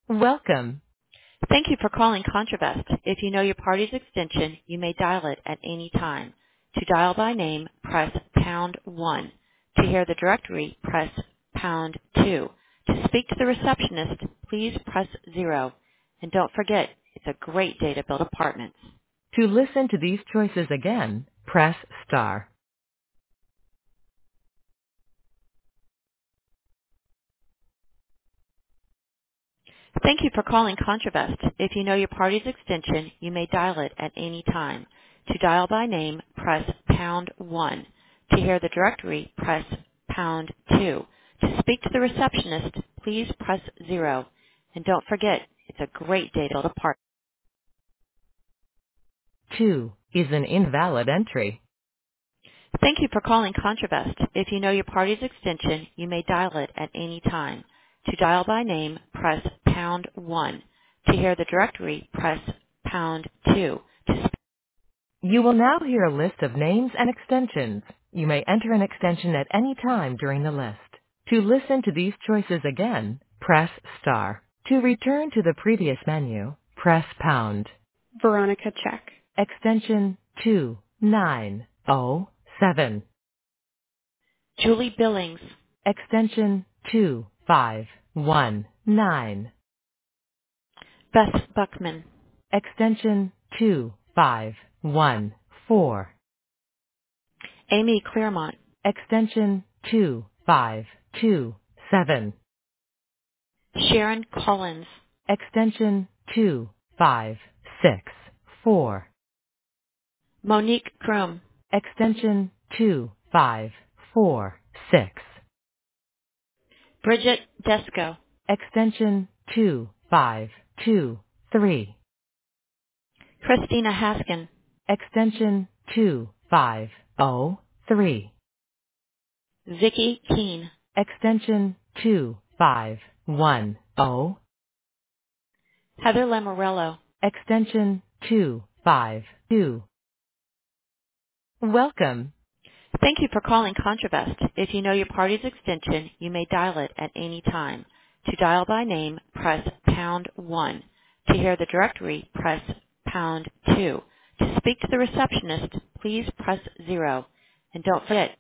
Welcome. Thank you for calling Contravest. If you know your party's extension, you may dial it at any time. To dial by name, press pound 1. To hear the directory, press pound 2. To speak to the receptionist, please press 0. And don't forget, it's a great day to build apartments. To listen to these choices again, press star. Thank you for calling Contravest. If you know your party's extension, you may dial it at any time. To dial by name, press pound 1. To hear the directory, press pound 2. To speak to the receptionist, please press 0. And don't forget, it's a great day to build a party. 2 is an invalid entry. Thank you for calling Contravest. If you know your party's extension, you may dial it at any time. To dial by name, press pound 1. To hear the directory, press pound 2. You will now hear a list of names and extensions. You may enter an extension at any time during the list. To listen to these choices again, press star. To return to the previous menu, press pound. Veronica Check. Extension 2907. Julie Billings. Extension 2519. Beth Buckman. Extension 2514. Amy Claremont. Extension 2527. Sharon Collins. Extension 2564. Monique Krum. Extension 2546. Bridget Desco. Extension 2523. Christina Haskin. Extension 2503. Vicki Keene. Extension 2510. Heather Lamorello. Extension 252. Welcome. Thank you for calling Contravest. If you know your party's extension, you may dial it at any time. To dial by name, press pound 1. To hear the directory, press pound 2. To speak to the receptionist, please press 0. And don't forget,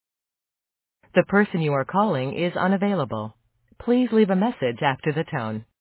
the person you are calling is unavailable. Please leave a message after the tone.